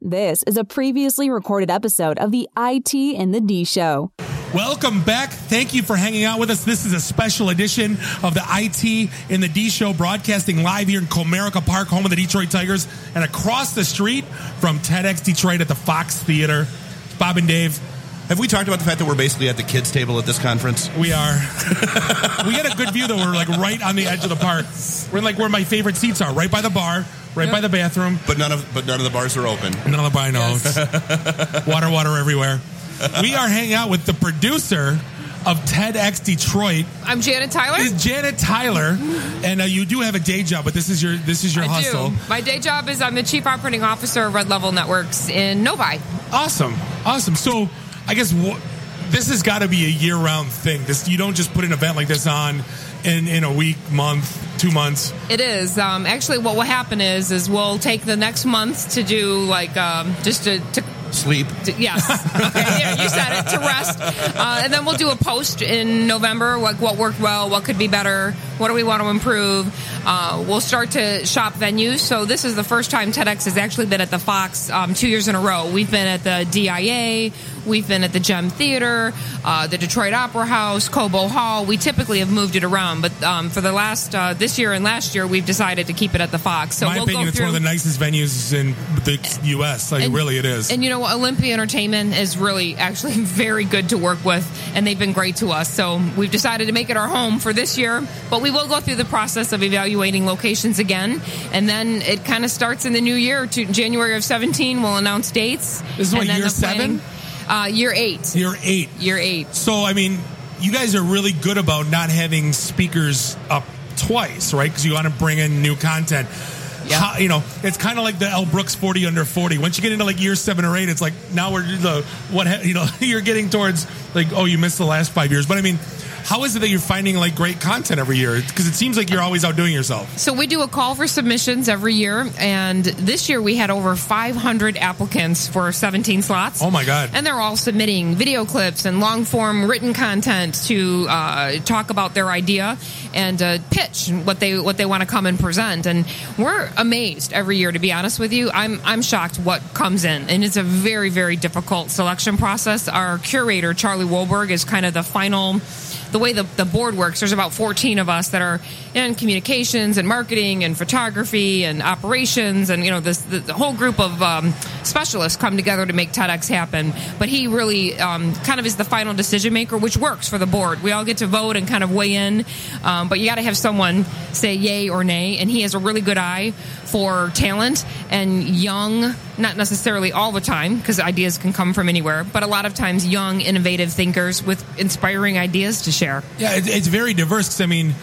This is a previously recorded episode of the IT and the D Show. Welcome back. Thank you for hanging out with us. This is a special edition of the IT and the D Show, broadcasting live here in Comerica Park, home of the Detroit Tigers, and across the street from TEDx Detroit at the Fox Theater. Bob and Dave. Have we talked about the fact that we're basically at the kids' table at this conference? We are. We get a good view, though. We're like right on the edge of the park. We're like where my favorite seats are, right by the bar, right by the bathroom. But none of the bars are open. None of the bars, no. Yes. Water everywhere. We are hanging out with the producer of TEDx Detroit. I'm Janet Tyler. It's Janet Tyler, and you do have a day job, but this is your hustle. I do. My day job is I'm the Chief Operating Officer of Red Level Networks in Novi. Awesome. So I guess this has got to be a year-round thing. You don't just put an event like this on in a week, month, 2 months. It is. Actually, what will happen is we'll take the next month to do just to sleep. Yes. Okay. Yeah, you said it, to rest. And then we'll do a post in November, like what worked well, what could be better, what do we want to improve. We'll start to shop venues. So this is the first time TEDx has actually been at the Fox 2 years in a row. We've been at the DIA, we've been at the Gem Theater, the Detroit Opera House, Cobo Hall. We typically have moved it around, but for the last this year and last year, we've decided to keep it at the Fox. So in my opinion, it's one of the nicest venues in the U.S. Really, it is. And you know, Olympia Entertainment is really actually very good to work with, and they've been great to us. So we've decided to make it our home for this year, but we will go through the process of evaluating locations again, and then it kind of starts in the new year. To January of 2017, we'll announce dates. This is what, year 7? Year 8. Year 8. So, I mean, you guys are really good about not having speakers up twice, right? Because you want to bring in new content. Yeah. It's kind of like the Elle Brooks 40 under 40. Once you get into like year 7 or 8, it's like now you're getting towards like, oh, you missed the last 5 years. But I mean, how is it that you're finding like great content every year? Because it seems like you're always outdoing yourself. So we do a call for submissions every year, and this year we had over 500 applicants for 17 slots. Oh my God. And they're all submitting video clips and long form written content to talk about their idea and pitch what they want to come and present. And we're amazed every year, to be honest with you. I'm shocked what comes in, and it's a very, very difficult selection process. Our curator, Charlie Wohlberg, is kind of the final. The way the board works, there's about 14 of us that are in communications and marketing and photography and operations, and the whole group of specialists come together to make TEDx happen. But he really kind of is the final decision maker, which works for the board. We all get to vote and kind of weigh in, but you got to have someone say yay or nay, and he has a really good eye for talent and young, not necessarily all the time, because ideas can come from anywhere, but a lot of times young, innovative thinkers with inspiring ideas to share. Yeah, it's very diverse. 'Cause, I mean,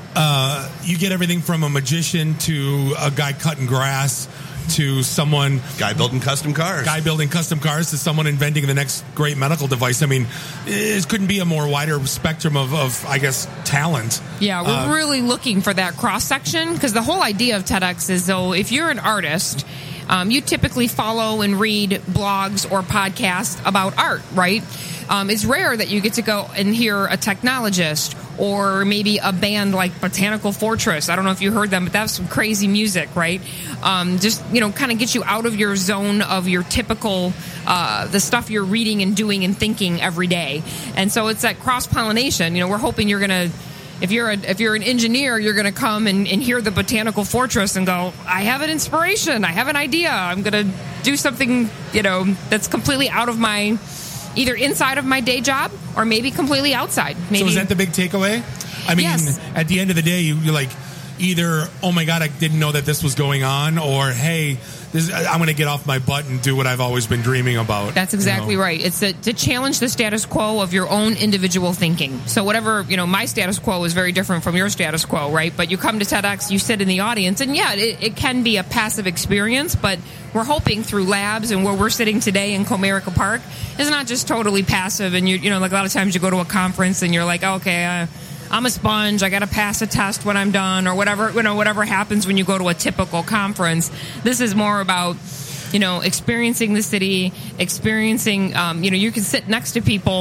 you get everything from a magician to a guy cutting grass to someone... Guy building custom cars to someone inventing the next great medical device. I mean, it couldn't be a more wider spectrum of I guess, talent. Yeah, we're really looking for that cross-section, because the whole idea of TEDx is, though, if you're an artist... you typically follow and read blogs or podcasts about art, right? It's rare that you get to go and hear a technologist or maybe a band like Botanical Fortress. I don't know if you heard them, but that's some crazy music, right? Just, kind of get you out of your zone of your typical, the stuff you're reading and doing and thinking every day. And so it's that cross-pollination. We're hoping you're going to... If you're an engineer, you're going to come and hear the Botanical Fortress and go, I have an inspiration, I have an idea, I'm going to do something, that's completely out of my, either inside of my day job or maybe completely outside. Maybe. So is that the big takeaway? I mean, yes. At the end of the day, you're like, either, oh my God, I didn't know that this was going on, or hey, I'm going to get off my butt and do what I've always been dreaming about. That's exactly right. It's to challenge the status quo of your own individual thinking. So whatever, my status quo is very different from your status quo, right? But you come to TEDx, you sit in the audience, and yeah, it can be a passive experience, but we're hoping through labs and where we're sitting today in Comerica Park is not just totally passive. And like a lot of times you go to a conference and you're like, okay, I'm a sponge. I got to pass a test when I'm done, or whatever happens when you go to a typical conference. This is more about, experiencing the city, experiencing, you can sit next to people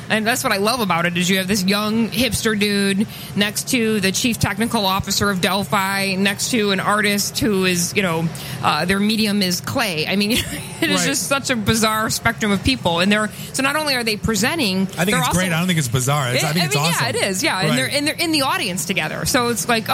And that's what I love about it is you have this young hipster dude next to the chief technical officer of Delphi, next to an artist who is, their medium is clay. I mean, it is just such a bizarre spectrum of people. And so not only are they presenting, I think it's great. I don't think it's bizarre. I think it's awesome. Yeah, it is. Yeah, right. and they're in the audience together. So it's like,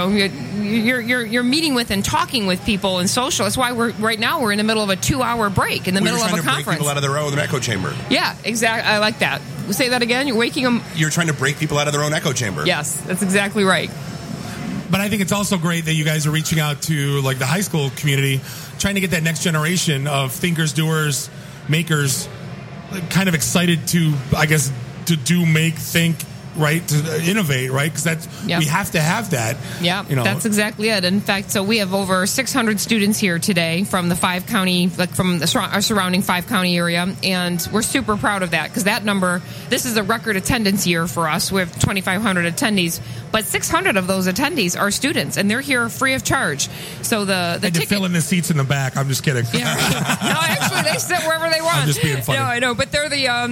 you're meeting with and talking with people and social. That's why we're in the middle of a 2-hour break in the middle of a conference. Trying to break people out of their own echo chamber. Yeah, exactly. I like that. Say that again. You're waking them. You're trying to break people out of their own echo chamber. Yes, that's exactly right. But I think it's also great that you guys are reaching out to like the high school community, trying to get that next generation of thinkers, doers, makers, kind of excited to, I guess, to do, make, think, right, to innovate, right? Because we have to have that. Yeah, that's exactly it. In fact, so we have over 600 students here today from the 5-county, from our surrounding 5-county area, and we're super proud of that because that number, this is a record attendance year for us. We have 2,500 attendees, but 600 of those attendees are students, and they're here free of charge. So the ticket, to fill in the seats in the back. I'm just kidding. Yeah. No, actually, they sit wherever they want. I'm just being funny. No, I know, but they're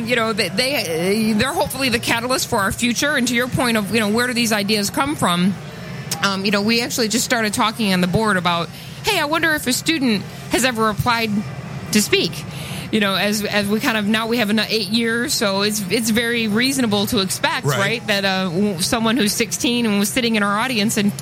the they're hopefully the catalyst for our future. And to your point of where do these ideas come from? We actually just started talking on the board about, hey, I wonder if a student has ever applied to speak. As we kind of now we have 8 years, so it's very reasonable to expect, right, that someone who's 16 and was sitting in our audience in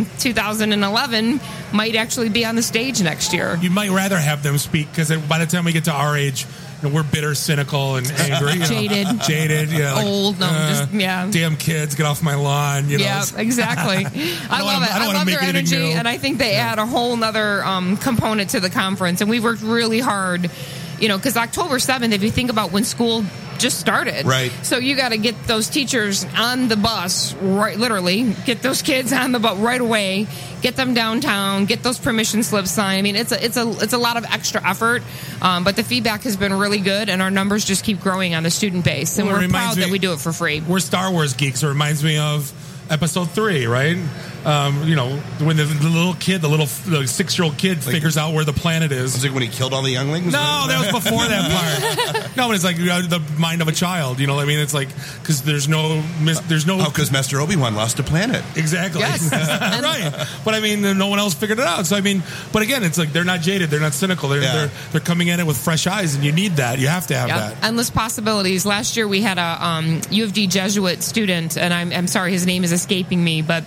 2011 might actually be on the stage next year. You might rather have them speak because by the time we get to our age, we're bitter, cynical, and angry. Jaded, old. Damn kids, get off my lawn. Yeah, exactly. I love it. I love their energy, and I think they add a whole nother component to the conference. And we worked really hard. Because October 7th, if you think about when school just started. Right. So you got to get those teachers on the bus, right? Literally, get those kids on the bus right away, get them downtown, get those permission slips signed. I mean, it's a lot of extra effort, but the feedback has been really good, and our numbers just keep growing on the student base, and we're proud that we do it for free. We're Star Wars geeks, so it reminds me of Episode 3, right? When the little kid, the 6-year-old kid figures out where the planet is. Was it when he killed all the younglings? No, that was before that part. No, but it's like the mind of a child. You know what I mean? It's like because there's no. Because Master Obi-Wan lost a planet. Exactly. Yes. Right. But I mean, no one else figured it out. So I mean, but again, it's like they're not jaded. They're not cynical. They're coming at it with fresh eyes, and you need that. You have to have that. Endless possibilities. Last year we had a U of D Jesuit student, and I'm sorry, his name is escaping me, but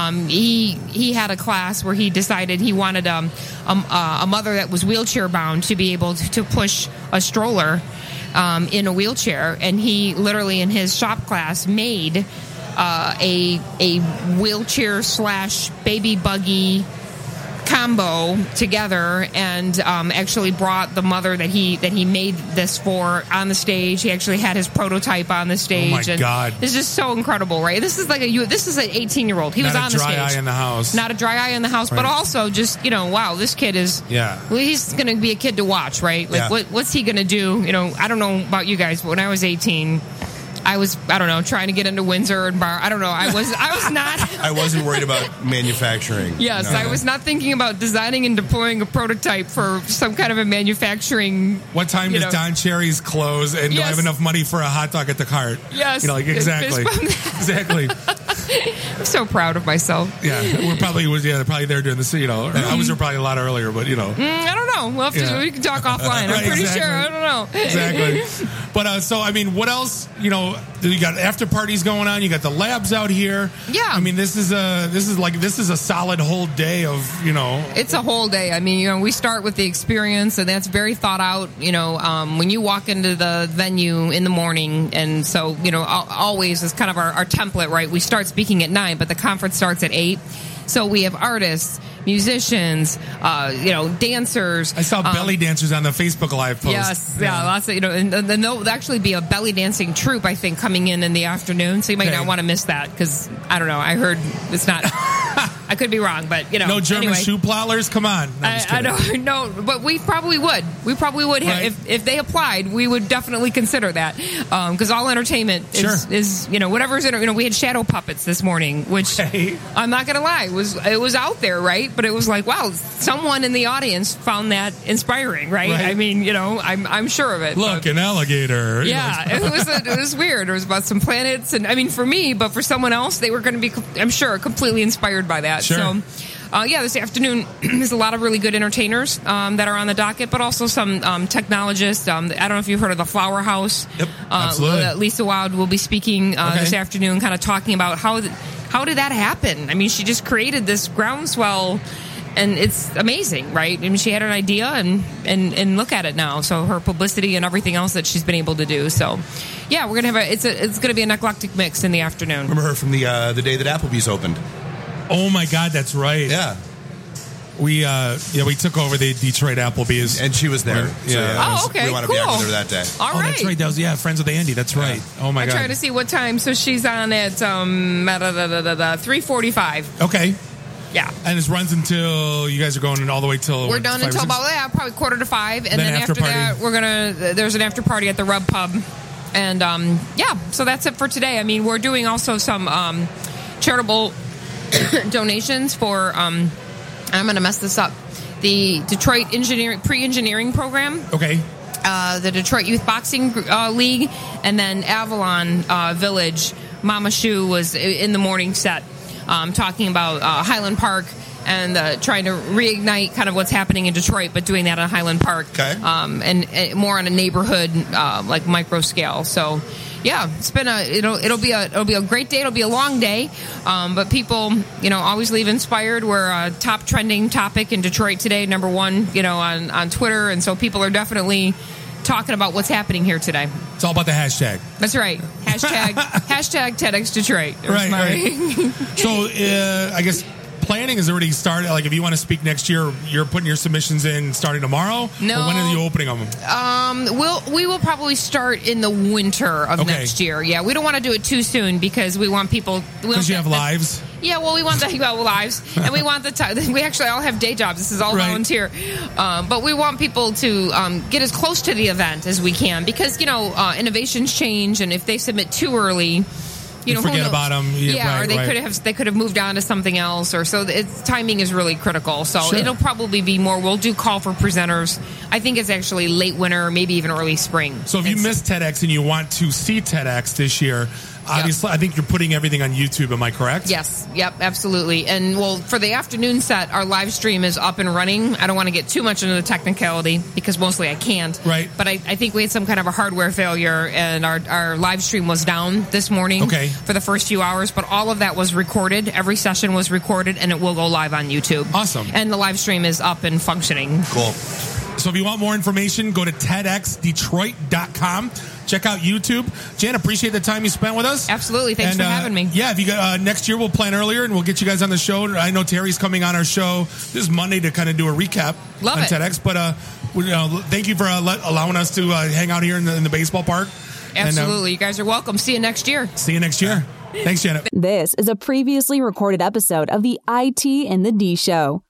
he had a class where he decided he wanted a mother that was wheelchair bound to be able to push a stroller in a wheelchair, and he literally in his shop class made a wheelchair / baby buggy combo together, and actually brought the mother that he made this for on the stage. He actually had his prototype on the stage. Oh my God! It's just so incredible, right? This is like this is an 18-year-old. He was on the stage. Not a dry eye in the house. Not a dry eye in the house, but also just wow, this kid is. Yeah. Well, he's going to be a kid to watch, right? Like what's he going to do? I don't know about you guys, but when I was 18. I was, trying to get into Windsor and Bar. I don't know. I was not. I wasn't worried about manufacturing. Yes, no. I was not thinking about designing and deploying a prototype for some kind of a manufacturing. What time does Don Cherry's close, and do I have enough money for a hot dog at the cart? Yes. Exactly. Exactly. I'm so proud of myself. Yeah, they're probably there doing this. I was there probably a lot earlier, but I don't know. We can talk offline. I'm pretty sure. I don't know. Exactly. But so I mean, what else? You got after parties going on. You got the labs out here. Yeah. I mean, this is a solid whole day of It's a whole day. I mean, we start with the experience, and that's very thought out. When you walk into the venue in the morning, and so always is kind of our template, right? We start speaking at 9, but the conference starts at 8. So we have artists, musicians, dancers. I saw belly dancers on the Facebook Live post. Yes, lots of, and there'll actually be a belly dancing troupe, I think, coming in the afternoon. So you might not want to miss that because, I don't know, I heard it's not... I could be wrong, but no German anyway. shoe plowers. Come on, no, I don't know, but we probably would. We probably would have if they applied. We would definitely consider that because all entertainment is whatever's in. We had shadow puppets this morning, which I'm not gonna lie it was out there, right? But it was like, wow, someone in the audience found that inspiring, right? I mean, I'm sure of it. Look, an alligator. Yeah, it was weird. It was about some planets, and I mean, for me, but for someone else, they were going to be, I'm sure, completely inspired by that. Sure. So, this afternoon, there's a lot of really good entertainers that are on the docket, but also some technologists. I don't know if you've heard of the Flower House. Yep, absolutely. Lisa Wild will be speaking this afternoon, kind of talking about how did that happen? I mean, she just created this groundswell. And it's amazing, right? I mean, she had an idea, and look at it now. So her publicity and everything else that she's been able to do. So, yeah, we're gonna have it's gonna be an eclectic mix in the afternoon. Remember her from the day that Applebee's opened? Oh my God, that's right. Yeah. We took over the Detroit Applebee's, and she was there. Yeah. Okay, we want to cool. be out with her that day. All right. That's right. That was friends with Andy. That's right. Oh my God. I'm trying to see what time. So she's on at 3:45. Okay. Yeah. And it runs until you guys are going all the way till we're done until about probably 4:45, and then after that there's an after party at the Rub Pub, and so that's it for today. I mean, we're doing also some charitable donations for I'm going to mess this up, the Detroit pre-engineering program. Okay. The Detroit Youth Boxing League, and then Avalon Village. Mama Shu was in the morning set. Talking about Highland Park and trying to reignite kind of what's happening in Detroit, but doing that on Highland Park, and more on a neighborhood like micro scale. So, yeah, it's been it'll be a great day. It'll be a long day, but people always leave inspired. We're a top trending topic in Detroit today, number one, on Twitter, and so people are definitely talking about what's happening here today. It's all about the hashtag. That's right. Hashtag TEDx Detroit. Right. So I guess planning has already started. Like if you want to speak next year, you're putting your submissions in starting tomorrow? No. Or when are you opening them? We will probably start in the winter of next year. Yeah, we don't want to do it too soon because we want people... Because you have lives? Yeah, well, we want the lives, and we want the time. We actually all have day jobs. This is all volunteer, but we want people to get as close to the event as we can because innovations change, and if they submit too early, forget about them. Yeah, or they could have moved on to something else, or so. Timing is really critical. So it'll probably be more. We'll do call for presenters. I think it's actually late winter, maybe even early spring. So if you missed TEDx and you want to see TEDx this year. Obviously, I think you're putting everything on YouTube. Am I correct? Yes. Yep. Absolutely. And for the afternoon set, our live stream is up and running. I don't want to get too much into the technicality because mostly I can't. Right. But I think we had some kind of a hardware failure, and our live stream was down this morning. For the first few hours. But all of that was recorded. Every session was recorded, and it will go live on YouTube. Awesome. And the live stream is up and functioning. Cool. So if you want more information, go to TEDxDetroit.com. Check out YouTube. Jan, appreciate the time you spent with us. Absolutely. Thanks for having me. Yeah, if you got, next year we'll plan earlier and we'll get you guys on the show. I know Terry's coming on our show this Monday to kind of do a recap on TEDx. But thank you for allowing us to hang out here in the baseball park. Absolutely. You guys are welcome. See you next year. See you next year. Thanks, Janet. This is a previously recorded episode of the IT and the D Show.